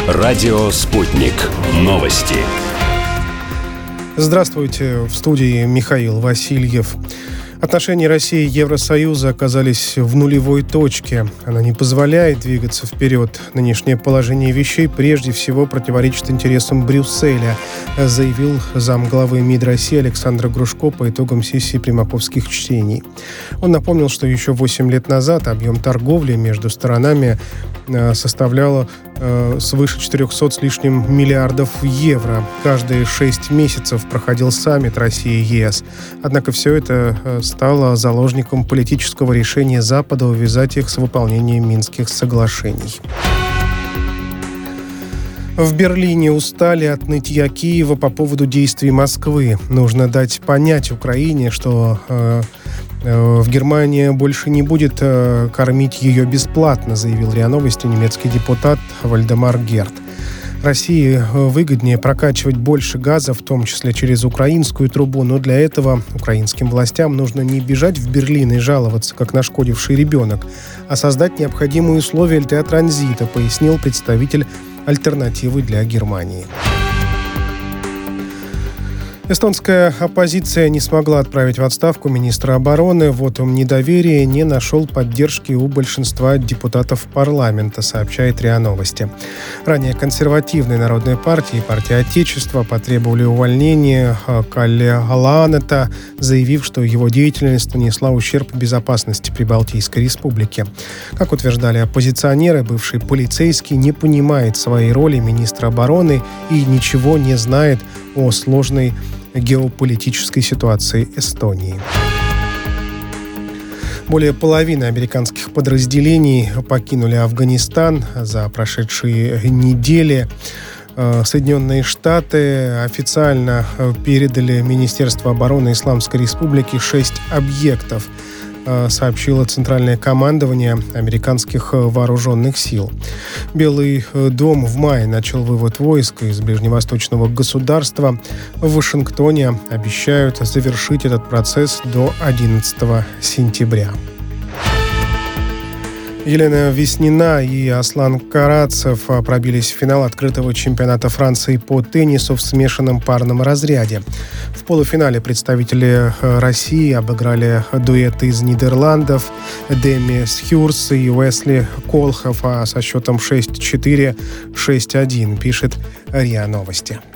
Радио «Спутник». Новости. Здравствуйте, в студии Михаил Васильев. Отношения России и Евросоюза оказались в нулевой точке. Она не позволяет двигаться вперед. Нынешнее положение вещей прежде всего противоречит интересам Брюсселя, заявил замглавы МИД России Александр Грушко по итогам сессии примаковских чтений. Он напомнил, что еще 8 лет назад объем торговли между сторонами составляла свыше 400 с лишним миллиардов евро. Каждые 6 месяцев проходил саммит России и ЕС. Однако все это стало заложником политического решения Запада увязать их с выполнением Минских соглашений. В Берлине устали от нытья Киева по поводу действий Москвы. Нужно дать понять Украине, что в Германии больше не будет кормить ее бесплатно, заявил РИА Новости немецкий депутат Вальдемар Герт. России выгоднее прокачивать больше газа, в том числе через украинскую трубу, но для этого украинским властям нужно не бежать в Берлин и жаловаться, как нашкодивший ребенок, а создать необходимые условия для транзита, пояснил представитель альтернативы для Германии. Эстонская оппозиция не смогла отправить в отставку министра обороны. Вотум недоверия не нашел поддержки у большинства депутатов парламента, сообщает РИА Новости. Ранее консервативные народные партии и партия Отечества потребовали увольнения Калле Лаанета, заявив, что его деятельность нанесла ущерб безопасности Прибалтийской республики. Как утверждали оппозиционеры, бывший полицейский не понимает своей роли министра обороны и ничего не знает о сложной геополитической ситуации Эстонии. Более половины американских подразделений покинули Афганистан за прошедшие недели. Соединенные Штаты официально передали Министерству обороны Исламской Республики 6 объектов, сообщило Центральное командование американских вооруженных сил. Белый дом в мае начал вывод войск из ближневосточного государства. В Вашингтоне обещают завершить этот процесс до 11 сентября. Елена Веснина и Аслан Карацев пробились в финал открытого чемпионата Франции по теннису в смешанном парном разряде. В полуфинале представители России обыграли дуэт из Нидерландов Деми Схюрс и Уэсли Колхов со счетом 6-4, 6-1, пишет РИА Новости.